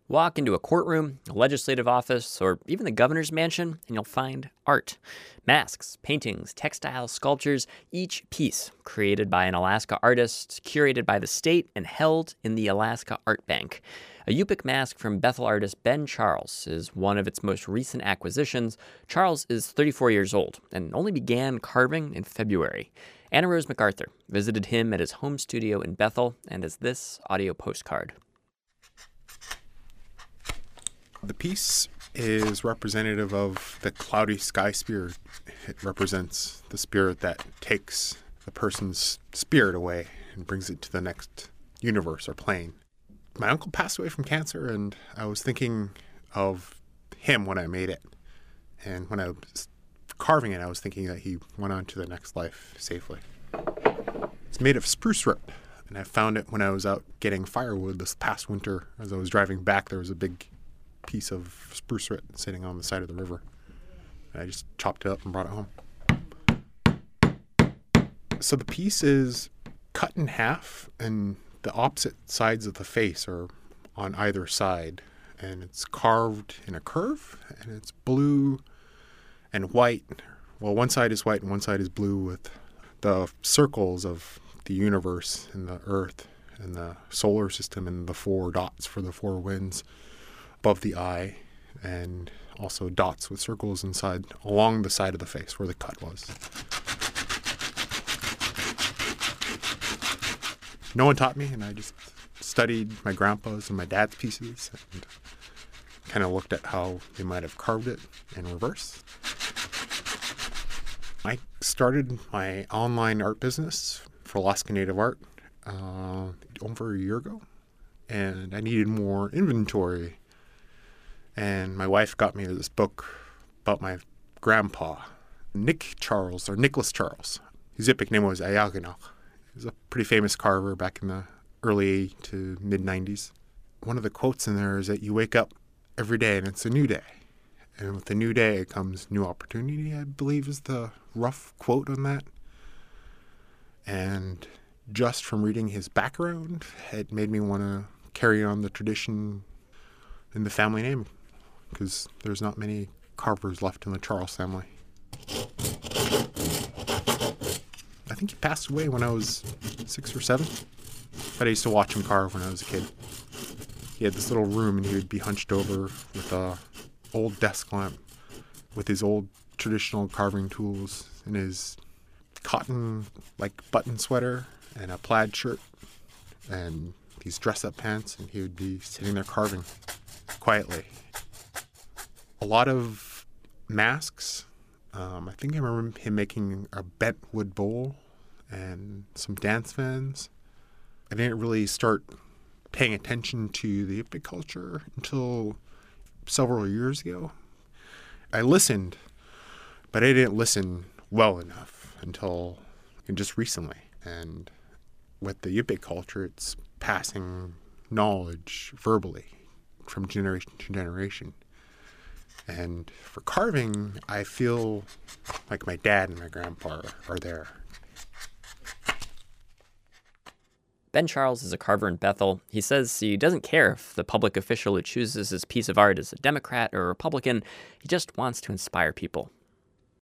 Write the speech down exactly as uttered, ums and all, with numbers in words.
Walk into a courtroom, a legislative office, or even the governor's mansion, and you'll find art. Masks, paintings, textiles, sculptures, each piece created by an Alaska artist, curated by the state, and held in the Alaska Art Bank. A Yupik mask from Bethel artist Ben Charles is one of its most recent acquisitions. Charles is thirty-four years old and only began carving in February. Anna Rose MacArthur visited him at his home studio in Bethel and has this audio postcard. The piece is representative of the cloudy sky spirit. It represents the spirit that takes the person's spirit away and brings it to the next universe or plane. My uncle passed away from cancer, and I was thinking of him when I made it. And when I was carving it, I was thinking that he went on to the next life safely. It's made of spruce root, and I found it when I was out getting firewood this past winter. As I was driving back, there was a big piece of spruce root sitting on the side of the river. And I just chopped it up and brought it home. So the piece is cut in half, and the opposite sides of the face are on either side. And it's carved in a curve, and it's blue and white. Well, one side is white and one side is blue, with the circles of the universe and the earth and the solar system and the four dots for the four winds above the eye, and also dots with circles inside along the side of the face where the cut was. No one taught me, and I just studied my grandpa's and my dad's pieces and kind of looked at how they might have carved it in reverse. I started my online art business for Alaska Native Art uh, over a year ago, and I needed more inventory. And my wife got me this book about my grandpa, Nick Charles, or Nicholas Charles. His Yupik name was Ayaganach. He was a pretty famous carver back in the early to mid-nineties. One of the quotes in there is that you wake up every day and it's a new day. And with the new day comes new opportunity, I believe is the rough quote on that. And just from reading his background, it made me want to carry on the tradition in the family name, because there's not many carvers left in the Charles family. I think he passed away when I was six or seven, but I used to watch him carve when I was a kid. He had this little room, and he would be hunched over with a old desk lamp with his old traditional carving tools and his cotton like button sweater and a plaid shirt and these dress-up pants, and he would be sitting there carving quietly. A lot of masks. Um, I think I remember him making a bent wood bowl and some dance fans. I didn't really start paying attention to the Yupik culture until several years ago. I listened, but I didn't listen well enough until just recently. And with the Yupik culture, it's passing knowledge verbally from generation to generation. And for carving, I feel like my dad and my grandpa are there. Ben Charles is a carver in Bethel. He says he doesn't care if the public official who chooses his piece of art is a Democrat or a Republican. He just wants to inspire people.